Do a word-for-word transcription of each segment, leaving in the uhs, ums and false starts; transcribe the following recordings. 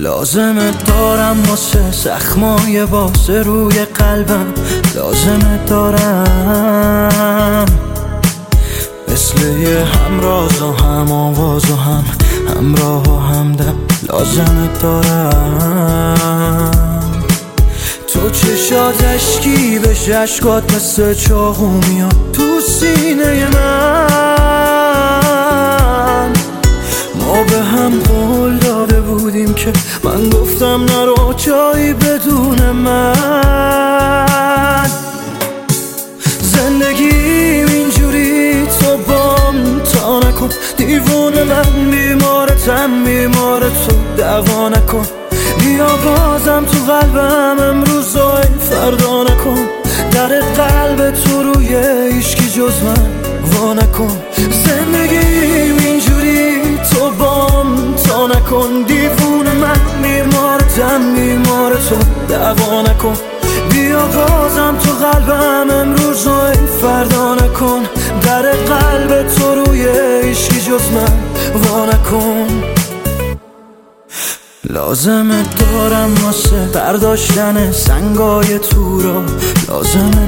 لازمه دارم واسه زخمای بازه روی قلبم، لازمه دارم مثل یه همراز و هم آواز و هم همراه و همدم، لازمه دارم تو چشات اشکی بهش اشکات مثل چاقو میاد تو سینه من. ما به هم قول داده بودیم که من گفتم نرو جایی بدون من. زندگیم اینجوری تو بام تا نکن، دیوونه من بیمارتم بیمار تو دعوا نکن. بیا بازم تو قلبم امروزای فردا نکن، در قلب تو روی هیچکی جز من وا نکن. زندگیم اینجوری تو بام تا نکن، دیوونه من بیمارتم بیمار تو دعوا نکن. بیا بازم تو قلبم امروزای فردا نکن، در قلب تو روی هیچکی جز من وا نکن. لازمه دارم واسه برداشتن سنگای تو را، لازمه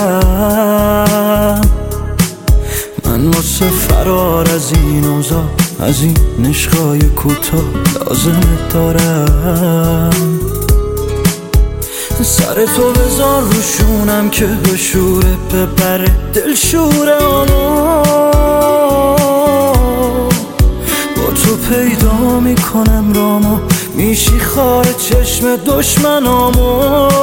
دارم من واسه فرار از این اوضاع، از این عشقای کوتاه، لازمه دارم سر تو بذار روشونم که بشوره ببره دل شوره آنو. با تو پیدا میکنم رامو، میشی خار چشم دشمنامو.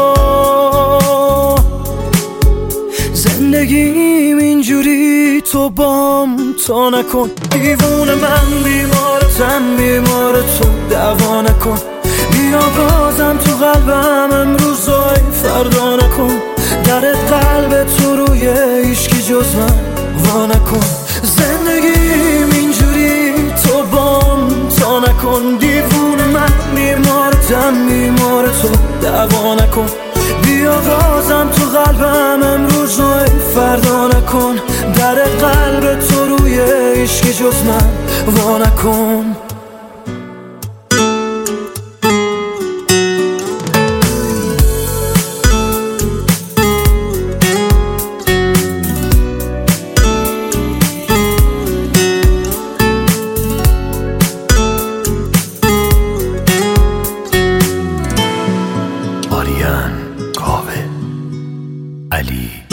زندگیم اینجوری تو بام تا نکن، دیوونه من بیمارتم بیمار تو دعوا نکن. بیا بازم تو قلبم امروزای فردا نکن، در قلب تو روی هیچکی جز من وا نکن. زندگیم اینجوری تو بام تا نکن، دیوونه من بیمارتم بیمار تو دعوا نکن. بیا بازم تو قلبم امروزای فردا نکن، در قلب تو روی هیچکی جز من وا نکن. کاوه علی